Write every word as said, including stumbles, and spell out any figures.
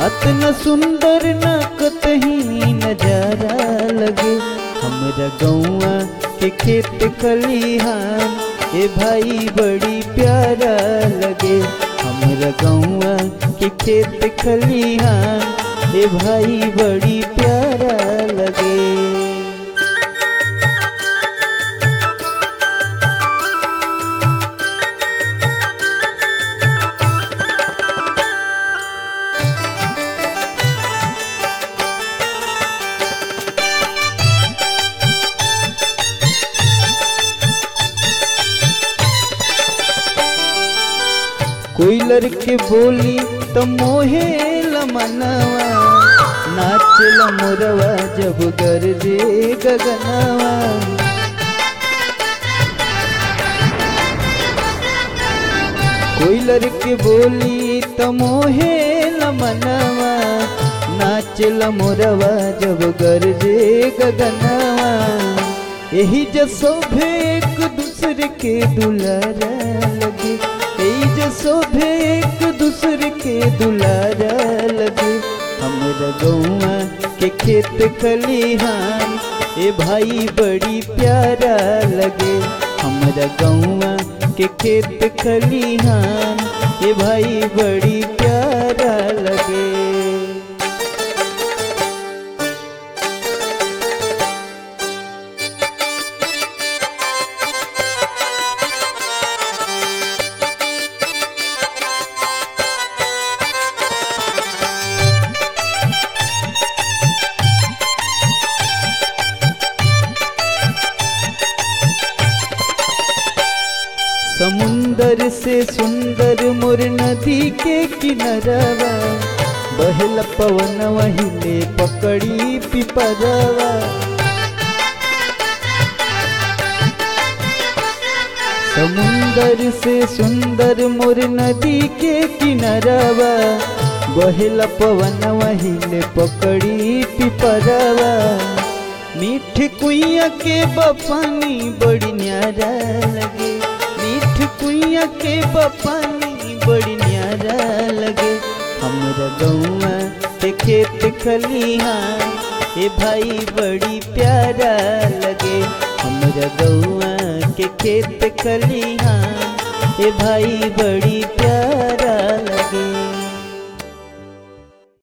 अतना सुंदर न कतही नजारा लगे। हमरा गौआ के खेत खलिहान ए भाई बड़ी प्यारा लगे। हमरा गौआ के खेत खलिहान ए भाई बड़ी प्यारा लगे। कोयलर के बोली तो मोहे लमनवा, नाचल मोरवा जब गरजे गगनवा। कोयलर के बोली तो मोहे लमनवा, नाचल मोरवा जब गरजे गगनवा। यही जसोभे एक दूसरे के दुलारा लगे। यही शोभे एक दूसरे के दुलारा लगे। हमरा गौआ के खेत खलिहान ए भाई बड़ी प्यारा लगे। हमरा गौआ के खेत खलिहान ए भाई बड़ी प्यारा लगे। समुंदर से सुंदर मोर नदी के किनारवा, बहल पवन वहिले पकड़ी पिपरवा। समुंदर से सुंदर मोर नदी के किनारवा, बहल पवन वहिले पकड़ी पिपरवा। मीठ कुइया के बपानी बड़ी न्यारा लगे। मीठ कुइया के बपानी बड़ी न्यारा लगे। हमरा गौआ के खेत खलिहान ए भाई बड़ी प्यारा लगे। हमरा गौआ के खेत खलिहान ए भाई बड़ी प्यारा